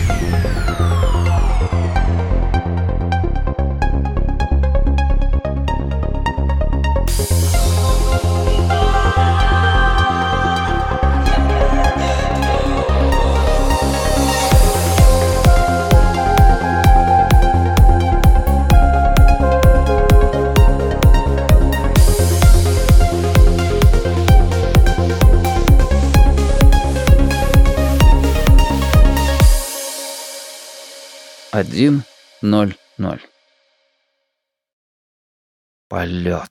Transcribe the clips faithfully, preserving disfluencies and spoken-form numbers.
один ноль ноль. Полет.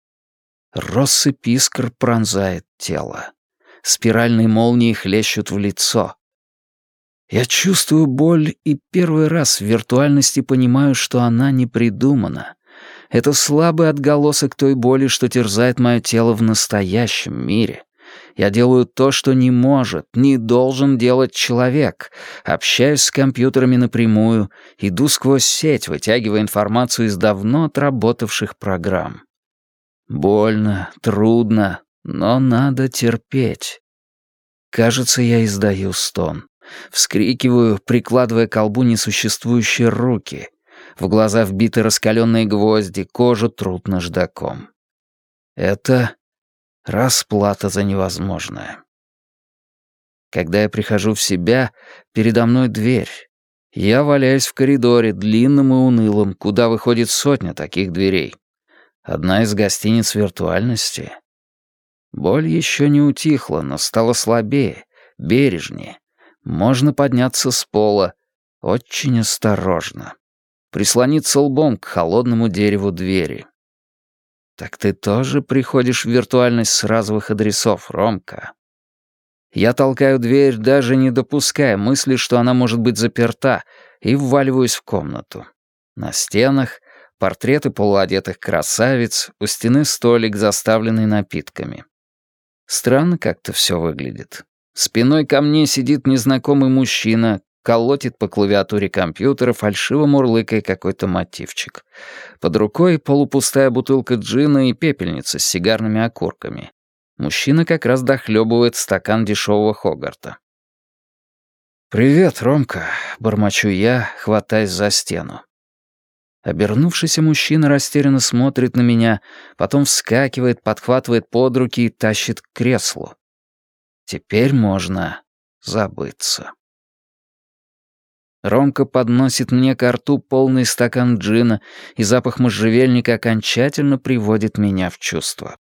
Россыпь искр пронзает тело. Спиральные молнии хлещут в лицо. Я чувствую боль и первый раз в виртуальности понимаю, что она не придумана. Это слабый отголосок той боли, что терзает мое тело в настоящем мире. Я делаю то, что не может, не должен делать человек. Общаюсь с компьютерами напрямую, иду сквозь сеть, вытягивая информацию из давно отработавших программ. Больно, трудно, но надо терпеть. Кажется, я издаю стон. Вскрикиваю, прикладывая к колбу несуществующие руки. В глаза вбиты раскаленные гвозди, кожу трут наждаком. Это расплата за невозможное. Когда я прихожу в себя, передо мной дверь. Я валяюсь в коридоре, длинным и унылым, куда выходит сотня таких дверей. Одна из гостиниц виртуальности. Боль еще не утихла, но стала слабее, бережнее. Можно подняться с пола, очень осторожно. Прислониться лбом к холодному дереву двери. Так ты тоже приходишь в виртуальность с разовых адресов, Ромка? Я толкаю дверь, даже не допуская мысли, что она может быть заперта, и вваливаюсь в комнату. На стенах портреты полуодетых красавиц, у стены столик, заставленный напитками. Странно как-то все выглядит. Спиной ко мне сидит незнакомый мужчина, колотит по клавиатуре компьютера, фальшиво мурлыкая какой-то мотивчик. Под рукой полупустая бутылка джина и пепельница с сигарными окурками. Мужчина как раз дохлебывает стакан дешевого Хогарта. «Привет, Ромка», — бормочу я, хватаясь за стену. Обернувшийся мужчина растерянно смотрит на меня, потом вскакивает, подхватывает под руки и тащит к креслу. Теперь можно забыться. Ромка подносит мне ко рту полный стакан джина, и запах можжевельника окончательно приводит меня в чувство.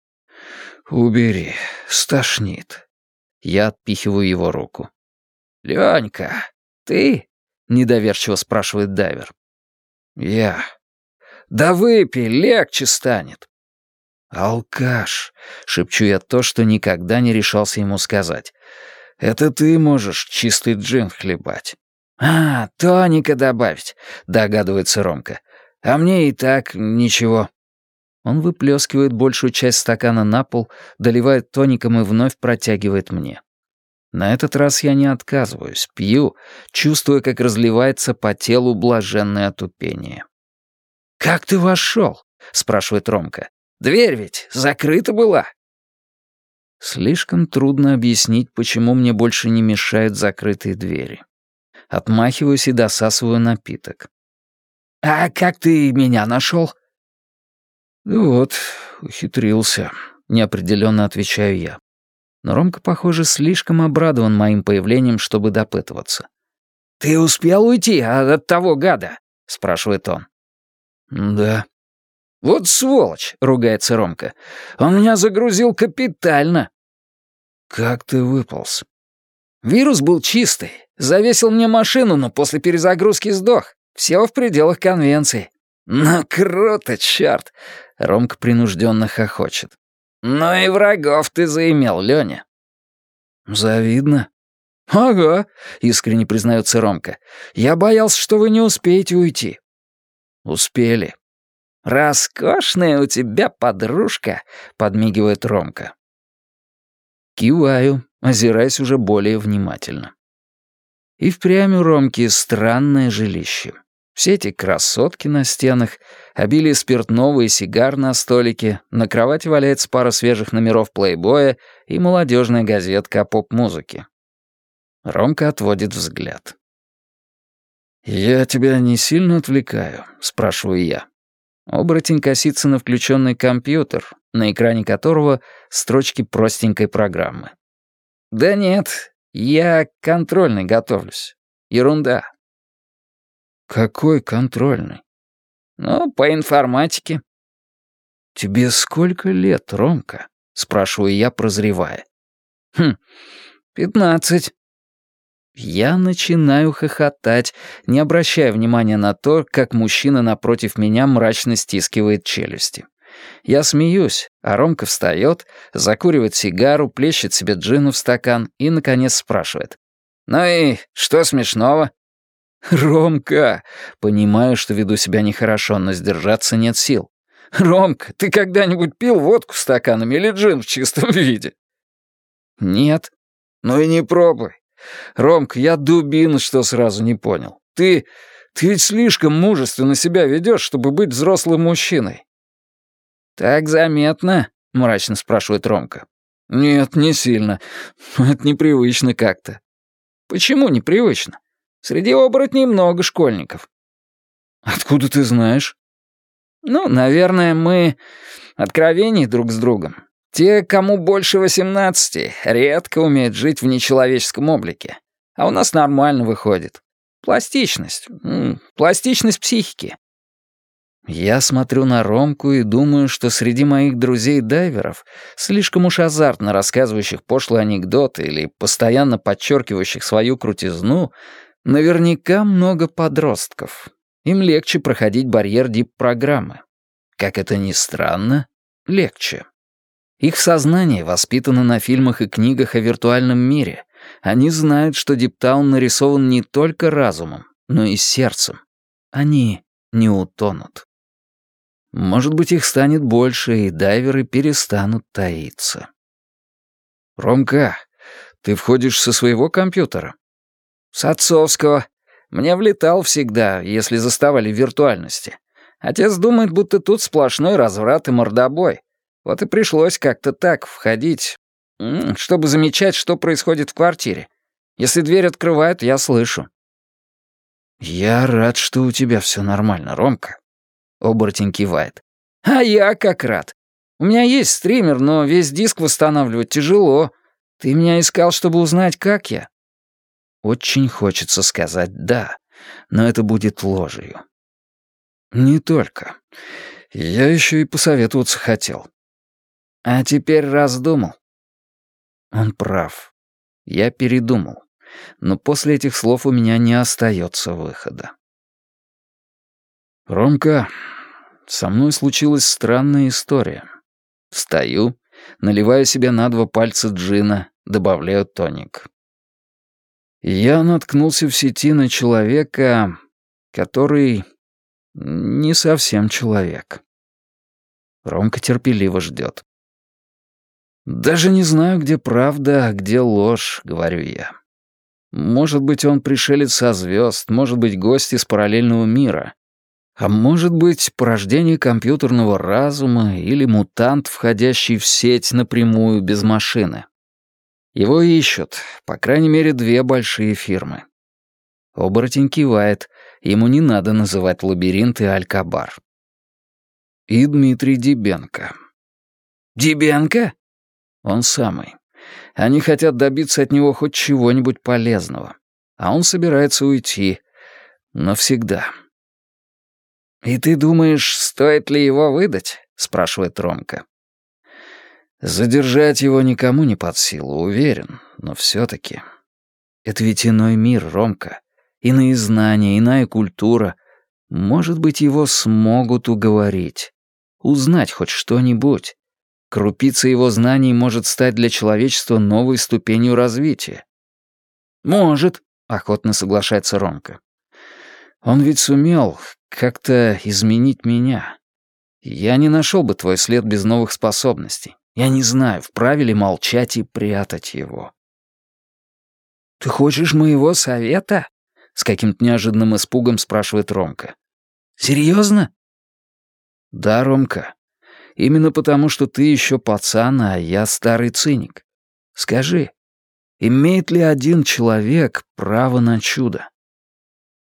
«Убери, стошнит». Я отпихиваю его руку. «Ленька, ты?» — недоверчиво спрашивает дайвер. «Я». «Да выпей, легче станет». «Алкаш», — шепчу я то, что никогда не решался ему сказать. «Это ты можешь чистый джин хлебать». «А, тоника добавить», — догадывается Ромка. «А мне и так ничего». Он выплескивает большую часть стакана на пол, доливает тоником и вновь протягивает мне. На этот раз я не отказываюсь, пью, чувствуя, как разливается по телу блаженное отупение. «Как ты вошел?» — спрашивает Ромка. «Дверь ведь закрыта была». Слишком трудно объяснить, почему мне больше не мешают закрытые двери. Отмахиваюсь и досасываю напиток. «А как ты меня нашел?» «Вот, ухитрился», — неопределенно отвечаю я. Но Ромка, похоже, слишком обрадован моим появлением, чтобы допытываться. «Ты успел уйти от того гада?» — спрашивает он. «Да». «Вот сволочь!» — ругается Ромка. «Он меня загрузил капитально». «Как ты выполз?» «Вирус был чистый. Завесил мне машину, но после перезагрузки сдох. Все в пределах конвенции». «Ну круто, черт!» — Ромка принужденно хохочет. «Ну и врагов ты заимел, Леня». «Завидно». «Ага», — искренне признается Ромка. «Я боялся, что вы не успеете уйти». «Успели». «Роскошная у тебя подружка», — подмигивает Ромка. Киваю, озираясь уже более внимательно. И впрямь у Ромки странное жилище. Все эти красотки на стенах, обилие спиртного и сигар на столике, на кровати валяется пара свежих номеров «Плейбоя» и молодежная газетка о поп-музыке. Ромка отводит взгляд. «Я тебя не сильно отвлекаю?» — спрашиваю я. Оборотень косится на включенный компьютер, на экране которого строчки простенькой программы. «Да нет, я контрольный готовлюсь. Ерунда». «Какой контрольный?» «Ну, по информатике». «Тебе сколько лет, Ромка?» — спрашиваю я, прозревая. «Хм, пятнадцать». Я начинаю хохотать, не обращая внимания на то, как мужчина напротив меня мрачно стискивает челюсти. Я смеюсь, а Ромка встает, закуривает сигару, плещет себе джину в стакан и, наконец, спрашивает. «Ну и что смешного?» «Ромка!» Понимаю, что веду себя нехорошо, но сдержаться нет сил. «Ромка, ты когда-нибудь пил водку стаканами или джин в чистом виде?» «Нет». «Ну и не пробуй. Ромка, я дубина, что сразу не понял. Ты... ты ведь слишком мужественно себя ведешь, чтобы быть взрослым мужчиной». «Так заметно?» — мрачно спрашивает Ромка. «Нет, не сильно. Это непривычно как-то». «Почему непривычно? Среди оборотней много школьников». «Откуда ты знаешь?» «Ну, наверное, мы откровенней друг с другом. Те, кому больше восемнадцати, редко умеют жить в нечеловеческом облике. А у нас нормально выходит. Пластичность. М-м, пластичность психики». Я смотрю на Ромку и думаю, что среди моих друзей-дайверов, слишком уж азартно рассказывающих пошлые анекдоты или постоянно подчеркивающих свою крутизну, наверняка много подростков. Им легче проходить барьер дип-программы. Как это ни странно, легче. Их сознание воспитано на фильмах и книгах о виртуальном мире. Они знают, что Диптаун нарисован не только разумом, но и сердцем. Они не утонут. Может быть, их станет больше, и дайверы перестанут таиться. «Ромка, ты входишь со своего компьютера?» «С отцовского. Мне влетал всегда, если заставали в виртуальности. Отец думает, будто тут сплошной разврат и мордобой. Вот и пришлось как-то так входить, чтобы замечать, что происходит в квартире. Если дверь открывают, я слышу». «Я рад, что у тебя все нормально, Ромка». Оборотень кивает. «А я как рад. У меня есть стример, но весь диск восстанавливать тяжело. Ты меня искал, чтобы узнать, как я?» Очень хочется сказать «да», но это будет ложью. «Не только. Я еще и посоветоваться хотел». «А теперь раздумал?» Он прав. Я передумал. Но после этих слов у меня не остается выхода. «Ромка, со мной случилась странная история. Встаю, наливаю себе на два пальца джина, добавляю тоник. Я наткнулся в сети на человека, который не совсем человек». Ромка терпеливо ждет. «Даже не знаю, где правда, а где ложь», — говорю я. «Может быть, он пришелец со звезд, может быть, гость из параллельного мира, а может быть, порождение компьютерного разума или мутант, входящий в сеть напрямую без машины. Его ищут, по крайней мере, две большие фирмы». Оборотень кивает, ему не надо называть лабиринт и Алькабар. «И Дмитрий Дибенко». «Дибенко?» «Он самый. Они хотят добиться от него хоть чего-нибудь полезного. А он собирается уйти. Навсегда». «И ты думаешь, стоит ли его выдать?» — спрашивает Ромка. «Задержать его никому не под силу, уверен, но все-таки. Это ведь иной мир, Ромка. Иные знания, иная культура. Может быть, его смогут уговорить. Узнать хоть что-нибудь. Крупица его знаний может стать для человечества новой ступенью развития». «Может», — охотно соглашается Ромка. «Он ведь сумел как-то изменить меня. Я не нашел бы твой след без новых способностей. Я не знаю, вправе ли молчать и прятать его». «Ты хочешь моего совета?» — с каким-то неожиданным испугом спрашивает Ромка. «Серьезно?» «Да, Ромка. Именно потому, что ты еще пацан, а я старый циник. Скажи, имеет ли один человек право на чудо?»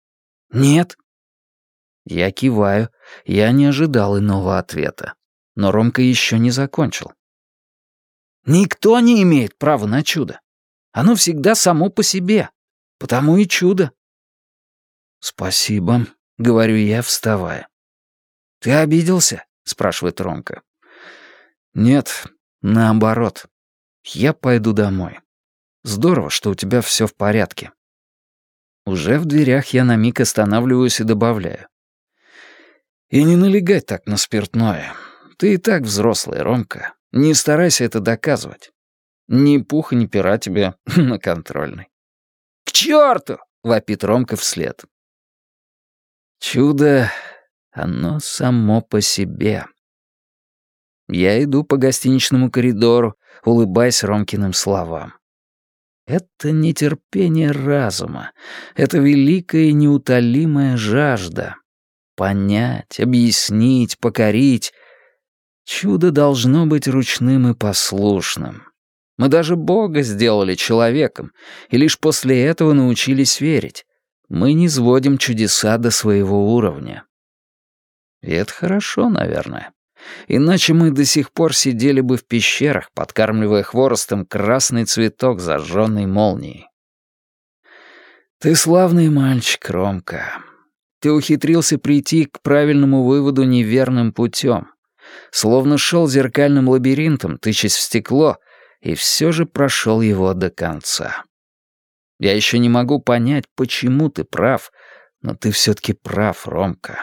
«Нет». Я киваю, я не ожидал иного ответа. Но Ромка еще не закончил. «Никто не имеет права на чудо. Оно всегда само по себе. Потому и чудо». «Спасибо», — говорю я, вставая. «Ты обиделся?» — спрашивает Ромка. «Нет, наоборот. Я пойду домой. Здорово, что у тебя все в порядке». Уже в дверях я на миг останавливаюсь и добавляю. «И не налегай так на спиртное. Ты и так взрослый, Ромка. Не старайся это доказывать. Ни пуха, ни пера тебе на контрольной». «К черту!» — вопит Ромка вслед. Чудо, оно само по себе. Я иду по гостиничному коридору, улыбаясь Ромкиным словам. Это нетерпение разума, это великая и неутолимая жажда. Понять, объяснить, покорить. Чудо должно быть ручным и послушным. Мы даже Бога сделали человеком, и лишь после этого научились верить. Мы не сводим чудеса до своего уровня. И это хорошо, наверное. Иначе мы до сих пор сидели бы в пещерах, подкармливая хворостом красный цветок, зажженный молнией. Ты славный мальчик, Ромка. Ты ухитрился прийти к правильному выводу неверным путем. Словно шел зеркальным лабиринтом, тычась в стекло, и все же прошел его до конца. Я еще не могу понять, почему ты прав, но ты все-таки прав, Ромка.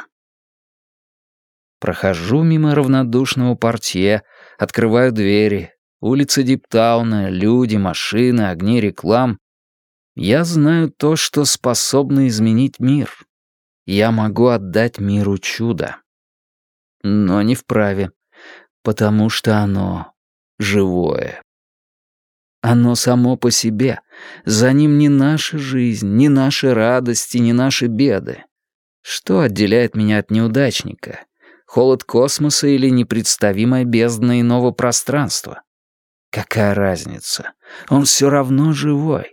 Прохожу мимо равнодушного портье, открываю двери. Улица Диптауна, люди, машины, огни реклам. Я знаю то, что способно изменить мир. Я могу отдать миру чудо. Но не вправе, потому что оно живое. Оно само по себе. За ним не наша жизнь, не наши радости, не наши беды. Что отделяет меня от неудачника? Холод космоса или непредставимая бездна иного пространства? Какая разница? Он все равно живой.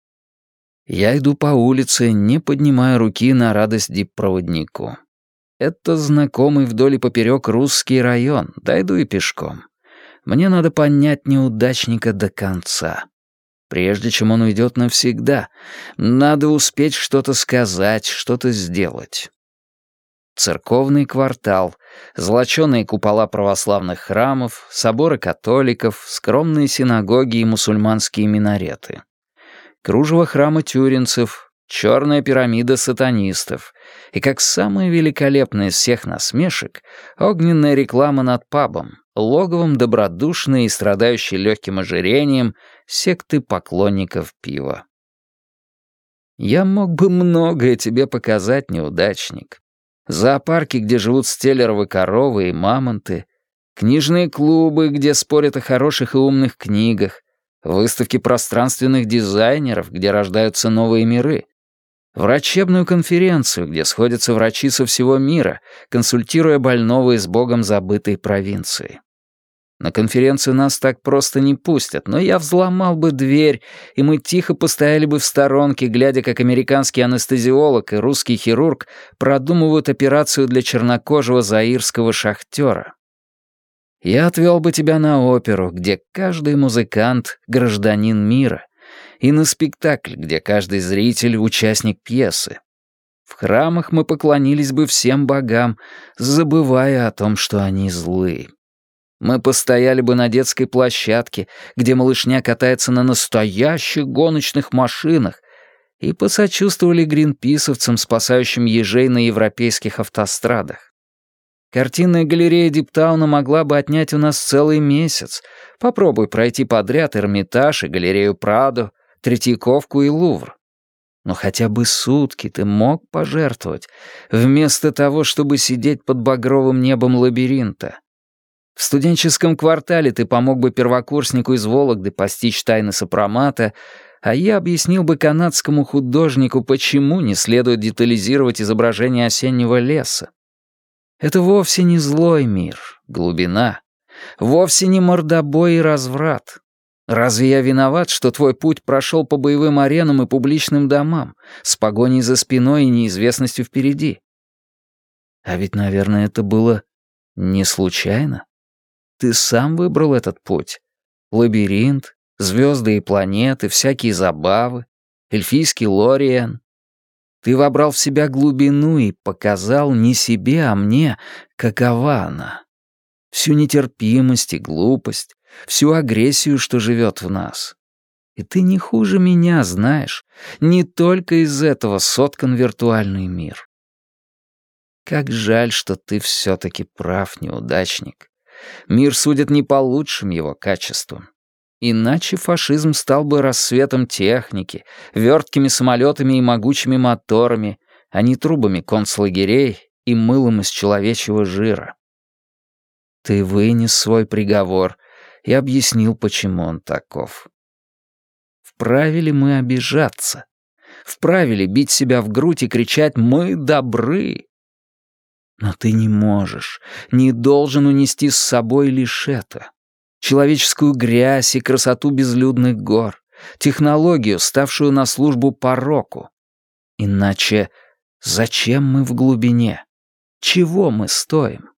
Я иду по улице, не поднимая руки на радость диппроводнику. Это знакомый вдоль и поперек русский район, дойду и пешком. Мне надо понять неудачника до конца. Прежде чем он уйдет навсегда, надо успеть что-то сказать, что-то сделать. Церковный квартал, золоченые купола православных храмов, соборы католиков, скромные синагоги и мусульманские минареты. Кружево храма тюринцев, черная пирамида сатанистов и, как самое великолепное из всех насмешек, огненная реклама над пабом, логовом добродушной и страдающей легким ожирением секты поклонников пива. Я мог бы многое тебе показать, неудачник. Зоопарки, где живут стеллеровы коровы и мамонты, книжные клубы, где спорят о хороших и умных книгах, выставки пространственных дизайнеров, где рождаются новые миры, врачебную конференцию, где сходятся врачи со всего мира, консультируя больного из богом забытой провинции. На конференцию нас так просто не пустят, но я взломал бы дверь, и мы тихо постояли бы в сторонке, глядя, как американский анестезиолог и русский хирург продумывают операцию для чернокожего заирского шахтера. Я отвел бы тебя на оперу, где каждый музыкант — гражданин мира, и на спектакль, где каждый зритель — участник пьесы. В храмах мы поклонились бы всем богам, забывая о том, что они злы. Мы постояли бы на детской площадке, где малышня катается на настоящих гоночных машинах, и посочувствовали гринписовцам, спасающим ежей на европейских автострадах. Картинная галерея Диптауна могла бы отнять у нас целый месяц. Попробуй пройти подряд Эрмитаж и галерею Прадо, Третьяковку и Лувр. Но хотя бы сутки ты мог пожертвовать, вместо того, чтобы сидеть под багровым небом лабиринта. В студенческом квартале ты помог бы первокурснику из Вологды постичь тайны сопромата, а я объяснил бы канадскому художнику, почему не следует детализировать изображение осеннего леса. Это вовсе не злой мир, глубина, вовсе не мордобой и разврат. Разве я виноват, что твой путь прошел по боевым аренам и публичным домам, с погоней за спиной и неизвестностью впереди? А ведь, наверное, это было не случайно. Ты сам выбрал этот путь. Лабиринт, звезды и планеты, всякие забавы, эльфийский Лориен. Ты вобрал в себя глубину и показал не себе, а мне, какова она. Всю нетерпимость и глупость, всю агрессию, что живет в нас. И ты не хуже меня знаешь, не только из этого соткан виртуальный мир. Как жаль, что ты все-таки прав, неудачник. Мир судит не по лучшим его качествам. Иначе фашизм стал бы рассветом техники, верткими самолетами и могучими моторами, а не трубами концлагерей и мылом из человечьего жира. Ты вынес свой приговор и объяснил, почему он таков. Вправе ли мы обижаться? Вправе ли бить себя в грудь и кричать «Мы добры»? Но ты не можешь, не должен унести с собой лишь это. Человеческую грязь и красоту безлюдных гор, технологию, ставшую на службу пороку. Иначе зачем мы в глубине? Чего мы стоим?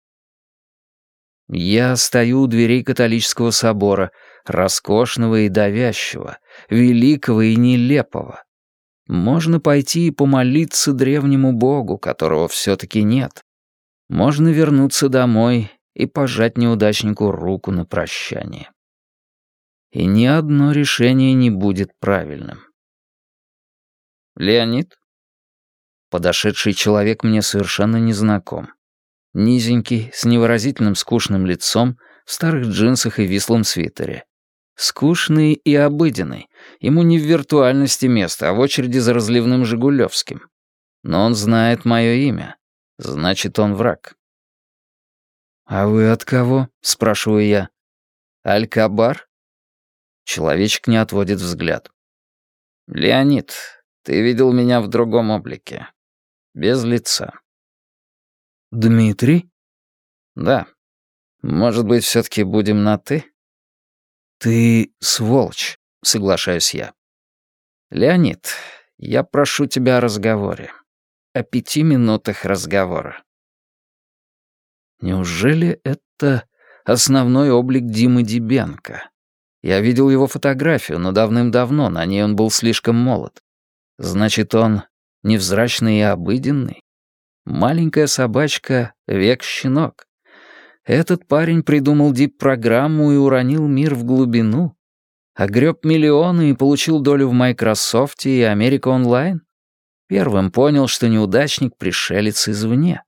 Я стою у дверей католического собора, роскошного и давящего, великого и нелепого. Можно пойти и помолиться древнему богу, которого все-таки нет. Можно вернуться домой и пожать неудачнику руку на прощание. И ни одно решение не будет правильным. Леонид? Подошедший человек мне совершенно незнаком. Низенький, с невыразительным скучным лицом, в старых джинсах и вислом свитере. Скучный и обыденный. Ему не в виртуальности место, а в очереди за разливным Жигулевским. Но он знает мое имя. Значит, он враг. «А вы от кого?» — спрашиваю я. «Аль-Кабар?» Человечек не отводит взгляд. «Леонид, ты видел меня в другом облике. Без лица». «Дмитрий?» «Да. Может быть, все-таки будем на «ты»?» «Ты сволочь», — соглашаюсь я. «Леонид, я прошу тебя о разговоре. О пяти минутах разговора». Неужели это основной облик Димы Дибенко? Я видел его фотографию, но давным-давно, на ней он был слишком молод. Значит, он невзрачный и обыденный? Маленькая собачка — век-щенок. Этот парень придумал дип-программу и уронил мир в глубину, огреб миллионы и получил долю в Microsoft и Америка Онлайн. Первым понял, что неудачник — пришелец извне.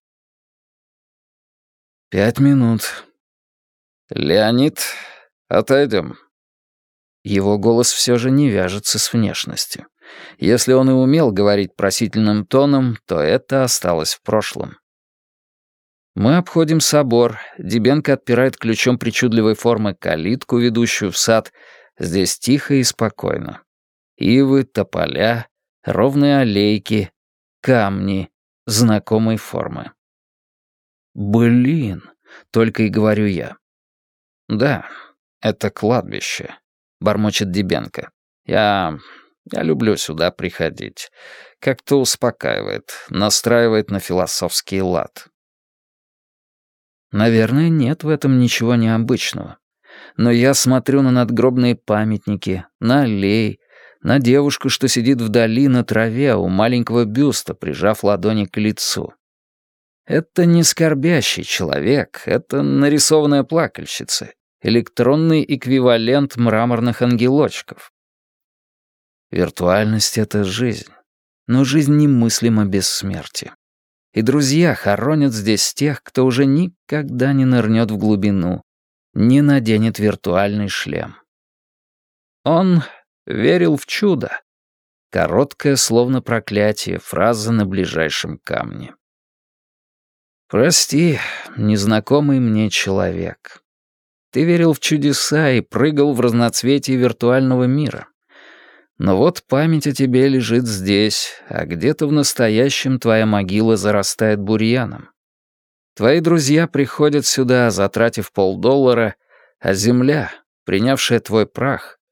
«Пять минут». «Леонид, отойдем». Его голос все же не вяжется с внешностью. Если он и умел говорить просительным тоном, то это осталось в прошлом. Мы обходим собор. Дибенко отпирает ключом причудливой формы калитку, ведущую в сад. Здесь тихо и спокойно. Ивы, тополя, ровные аллейки, камни знакомой формы. «Блин», — только и говорю я. «Да, это кладбище», — бормочет Дибенко. «Я... я люблю сюда приходить. Как-то успокаивает, настраивает на философский лад». Наверное, нет в этом ничего необычного. Но я смотрю на надгробные памятники, на аллеи, на девушку, что сидит вдали на траве у маленького бюста, прижав ладони к лицу. Это не скорбящий человек, это нарисованная плакальщица, электронный эквивалент мраморных ангелочков. Виртуальность — это жизнь, но жизнь немыслима без смерти. И друзья хоронят здесь тех, кто уже никогда не нырнет в глубину, не наденет виртуальный шлем. Он верил в чудо. Короткая, словно проклятие, фраза на ближайшем камне. «Прости, незнакомый мне человек. Ты верил в чудеса и прыгал в разноцветие виртуального мира. Но вот память о тебе лежит здесь, а где-то в настоящем твоя могила зарастает бурьяном. Твои друзья приходят сюда, затратив полдоллара, а земля, принявшая твой прах,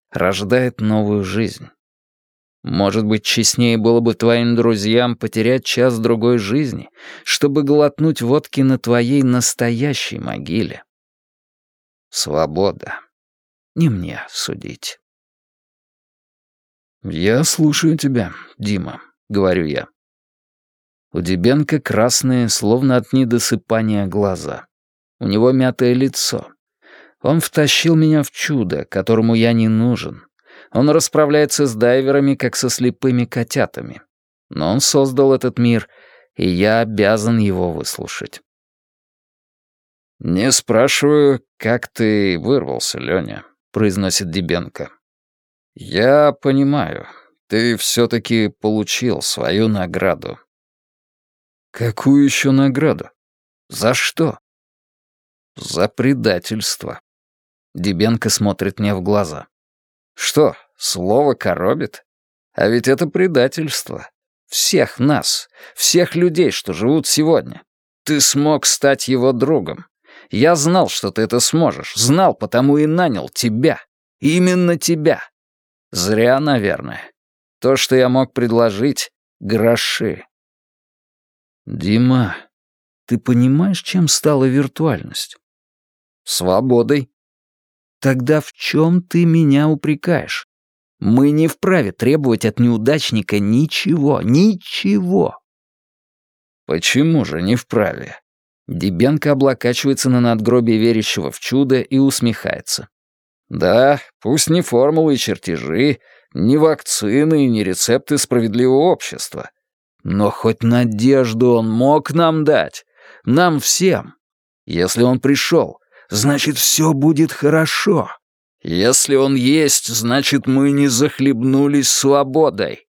рождает новую жизнь. Может быть, честнее было бы твоим друзьям потерять час-другой жизни, чтобы глотнуть водки на твоей настоящей могиле. Свобода. Не мне судить. «Я слушаю тебя, Дима», — говорю я. У Дебенко красные, словно от недосыпания, глаза. У него мятое лицо. Он втащил меня в чудо, которому я не нужен. Он расправляется с дайверами, как со слепыми котятами. Но он создал этот мир, и я обязан его выслушать. «Не спрашиваю, как ты вырвался, Лёня», — произносит Дебенко. «Я понимаю, ты все-таки получил свою награду». «Какую еще награду? За что?» «За предательство». Дебенко смотрит мне в глаза. «Что, слово коробит? А ведь это предательство. Всех нас, всех людей, что живут сегодня. Ты смог стать его другом. Я знал, что ты это сможешь. Знал, потому и нанял тебя. Именно тебя. Зря, наверное. То, что я мог предложить — гроши». «Дима, ты понимаешь, чем стала виртуальность?» «Свободой». «Тогда в чем ты меня упрекаешь? Мы не вправе требовать от неудачника ничего, ничего». «Почему же не вправе?» Дебенко облокачивается на надгробие верящего в чудо и усмехается. «Да, пусть не формулы и чертежи, не вакцины и не рецепты справедливого общества. Но хоть надежду он мог нам дать. Нам всем. Если он пришел, значит, все будет хорошо. Если он есть, значит, мы не захлебнулись свободой».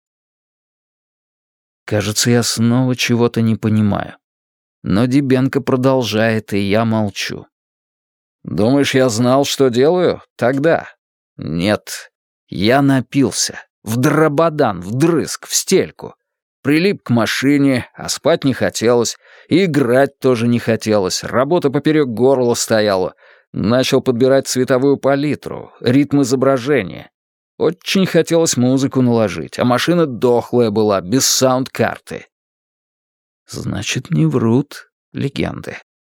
Кажется, я снова чего-то не понимаю. Но Дебенко продолжает, и я молчу. «Думаешь, я знал, что делаю? Тогда?» «Нет. Я напился. В дрободан, вдрызг, в стельку. Прилип к машине, а спать не хотелось. И играть тоже не хотелось. Работа поперек горла стояла. Начал подбирать цветовую палитру, ритм изображения. Очень хотелось музыку наложить, а машина дохлая была, без саунд-карты». Значит, не врут легенды.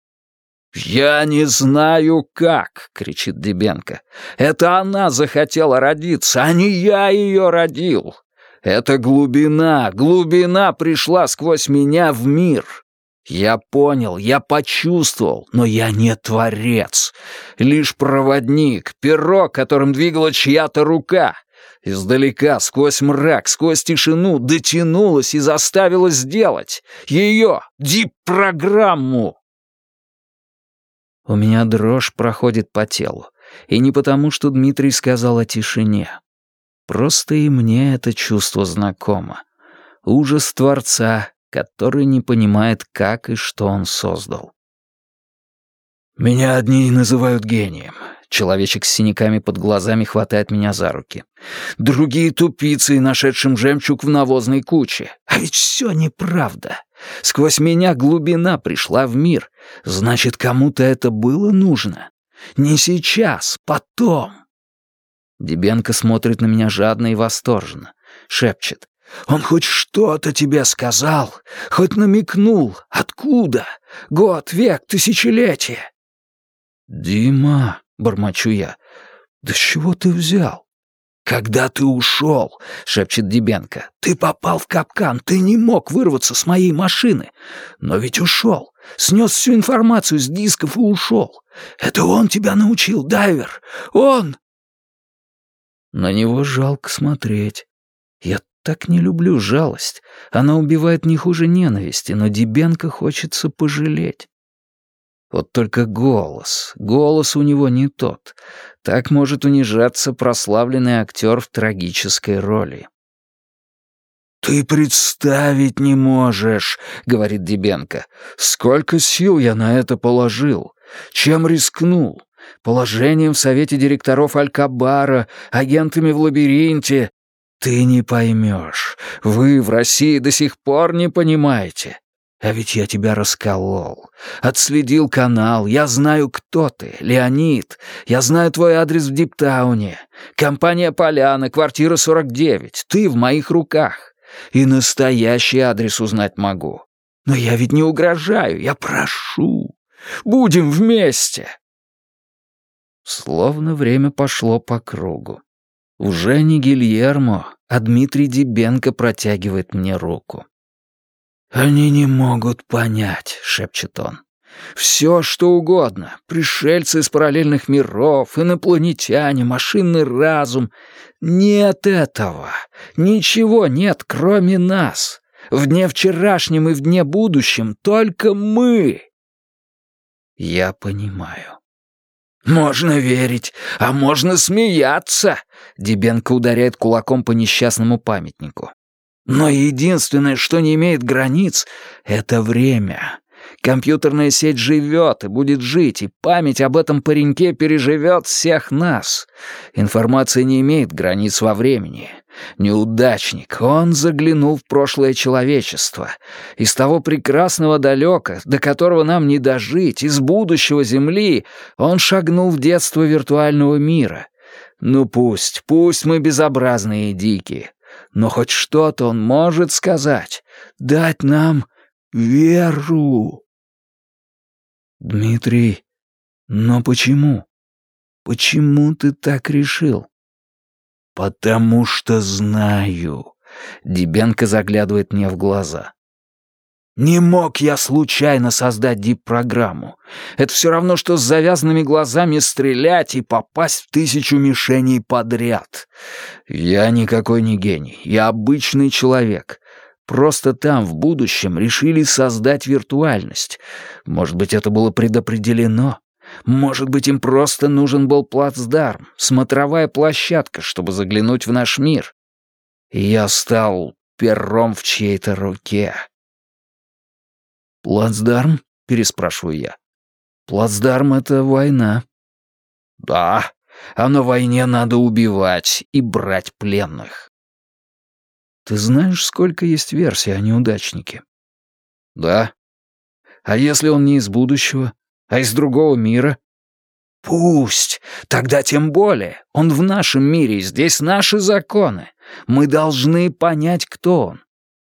«Я не знаю как!» — кричит Дебенко. «Это она захотела родиться, а не я ее родил! Это глубина, глубина пришла сквозь меня в мир! Я понял, я почувствовал, но я не творец, лишь проводник, перо, которым двигала чья-то рука. Издалека, сквозь мрак, сквозь тишину дотянулась и заставила сделать ее дип-программу!» У меня дрожь проходит по телу. И не потому, что Дмитрий сказал о тишине. Просто и мне это чувство знакомо. Ужас Творца, который не понимает, как и что он создал. «Меня одни называют гением». Человечек с синяками под глазами хватает меня за руки. «Другие тупицей, нашедшим жемчуг в навозной куче. А ведь все неправда. Сквозь меня глубина пришла в мир. Значит, кому-то это было нужно. Не сейчас, потом». Дебенко смотрит на меня жадно и восторженно. Шепчет. «Он хоть что-то тебе сказал? Хоть намекнул? Откуда? Год, век, тысячелетие?» «Дима», — бормочу я, — «да с чего ты взял?» «Когда ты ушел», — шепчет Дебенко, — «ты попал в капкан, ты не мог вырваться с моей машины. Но ведь ушел, снес всю информацию с дисков и ушел. Это он тебя научил, дайвер, он!» На него жалко смотреть. Я так не люблю жалость. Она убивает не хуже ненависти, но Дебенко хочется пожалеть. Вот только голос, голос у него не тот. Так может унижаться прославленный актер в трагической роли. «Ты представить не можешь», — говорит Дебенко, — «сколько сил я на это положил, чем рискнул, положением в совете директоров Алькабара, агентами в лабиринте. Ты не поймешь, вы в России до сих пор не понимаете. А ведь я тебя расколол. Отследил канал. Я знаю, кто ты, Леонид. Я знаю твой адрес в Диптауне. Компания «Поляна», квартира сорок девять. Ты в моих руках. И настоящий адрес узнать могу. Но я ведь не угрожаю, я прошу. Будем вместе. Словно время пошло по кругу. Уже не Гильермо, а Дмитрий Дибенко протягивает мне руку. «Они не могут понять», — шепчет он. «Все, что угодно. Пришельцы из параллельных миров, инопланетяне, машинный разум. Нет этого. Ничего нет, кроме нас. В дне вчерашнем и в дне будущем только мы». Я понимаю. «Можно верить, а можно смеяться», — Дибенко ударяет кулаком по несчастному памятнику. «Но единственное, что не имеет границ, — это время. Компьютерная сеть живет и будет жить, и память об этом пареньке переживет всех нас. Информация не имеет границ во времени. Неудачник, он заглянул в прошлое человечества. Из того прекрасного далека, до которого нам не дожить, из будущего Земли, он шагнул в детство виртуального мира. Ну пусть, пусть мы безобразные и дикие, но хоть что-то он может сказать, дать нам веру». «Дмитрий, но почему? Почему ты так решил?» «Потому что знаю», — Дибенко заглядывает мне в глаза. «Не мог я случайно создать дип-программу. Это все равно, что с завязанными глазами стрелять и попасть в тысячу мишеней подряд. Я никакой не гений, я обычный человек. Просто там, в будущем, решили создать виртуальность. Может быть, это было предопределено? Может быть, им просто нужен был плацдарм, смотровая площадка, чтобы заглянуть в наш мир? И я стал пером в чьей-то руке». «Плацдарм?» — переспрашиваю я. «Плацдарм — это война». «Да, а на войне надо убивать и брать пленных». «Ты знаешь, сколько есть версий о неудачнике?» «Да. А если он не из будущего, а из другого мира?» «Пусть. Тогда тем более. Он в нашем мире, и здесь наши законы. Мы должны понять, кто он».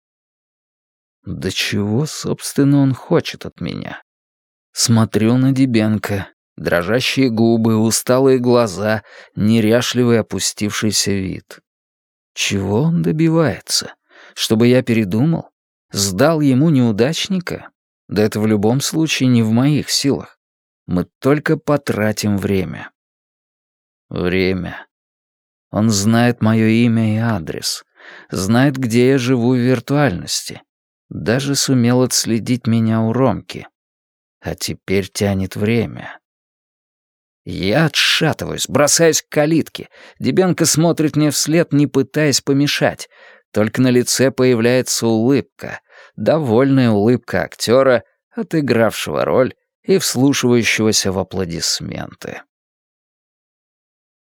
Да чего, собственно, он хочет от меня? Смотрю на Дибенко. Дрожащие губы, усталые глаза, неряшливый опустившийся вид. Чего он добивается? Чтобы я передумал? Сдал ему неудачника? Да это в любом случае не в моих силах. Мы только потратим время. Время. Он знает мое имя и адрес. Знает, где я живу в виртуальности. Даже сумел отследить меня у Ромки. А теперь тянет время. Я отшатываюсь, бросаюсь к калитке. Дибенко смотрит мне вслед, не пытаясь помешать. Только на лице появляется улыбка. Довольная улыбка актера, отыгравшего роль и вслушивающегося в аплодисменты.